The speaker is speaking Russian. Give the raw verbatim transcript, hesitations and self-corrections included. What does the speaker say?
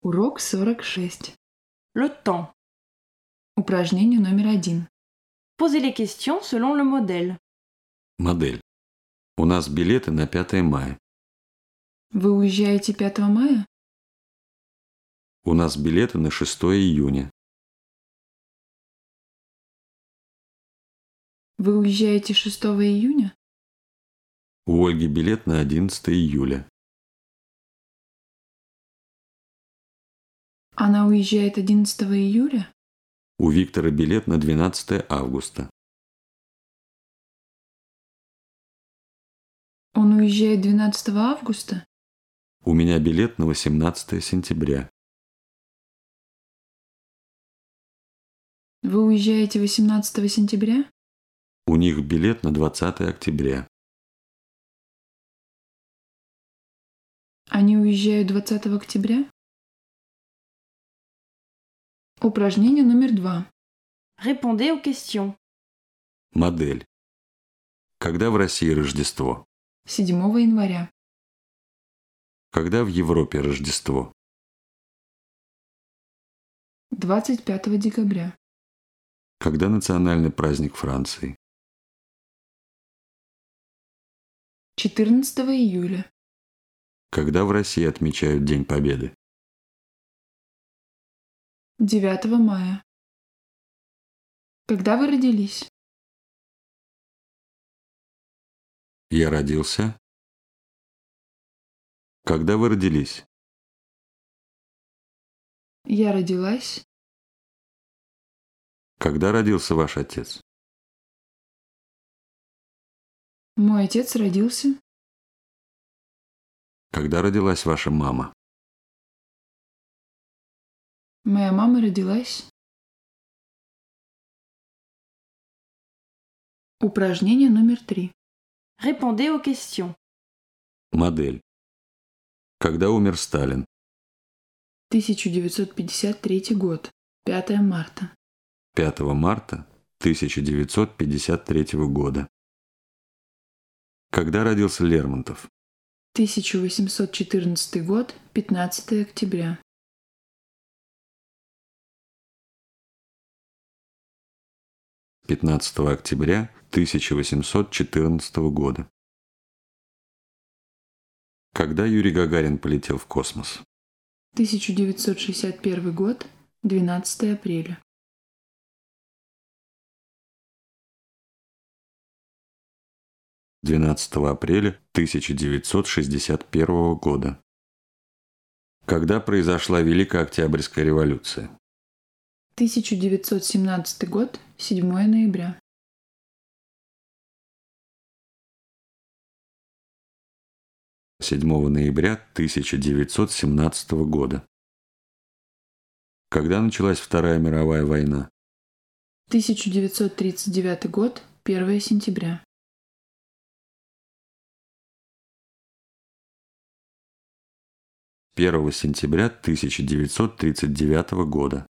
Урок сорок шесть. Le temps. Упражнение номер один. Posez les questions selon le modèle. Модель. У нас билеты на пятое мая. Вы уезжаете пятого мая? У нас билеты на шестое июня. Вы уезжаете шестого июня? У Ольги билет на одиннадцатое июля. Она уезжает одиннадцатого июля? У Виктора билет на двенадцатое августа. Он уезжает двенадцатого августа? У меня билет на восемнадцатое сентября. Вы уезжаете восемнадцатого сентября? У них билет на двадцатое октября. Они уезжают двадцатого октября? Упражнение номер два. Répondez aux questions. Модель. Когда в России Рождество? седьмого января. Когда в Европе Рождество? двадцать пятого декабря. Когда национальный праздник Франции? четырнадцатого июля. Когда в России отмечают День Победы? девятого мая. Когда вы родились? Я родился. Когда вы родились? Я родилась. Когда родился ваш отец? Мой отец родился. Когда родилась ваша мама? Моя мама родилась. Упражнение номер три. Répondez aux questions. Модель. Когда умер Сталин? тысяча девятьсот пятьдесят третий год. пятого марта. пятого марта тысяча девятьсот пятьдесят третьего года. Когда родился Лермонтов? тысяча восемьсот четырнадцатый год. пятнадцатого октября. пятнадцатого октября тысяча восемьсот четырнадцатого года. Когда Юрий Гагарин полетел в космос? тысяча девятьсот шестьдесят первый год. двенадцатого апреля. двенадцатого апреля тысяча девятьсот шестьдесят первого года. Когда произошла Великая Октябрьская революция? тысяча девятьсот семнадцатый год. седьмого ноября. седьмого ноября тысяча девятьсот семнадцатого года. Когда началась Вторая мировая война? тысяча девятьсот тридцать девятый год. первого сентября. первого сентября тысяча девятьсот тридцать девятого года.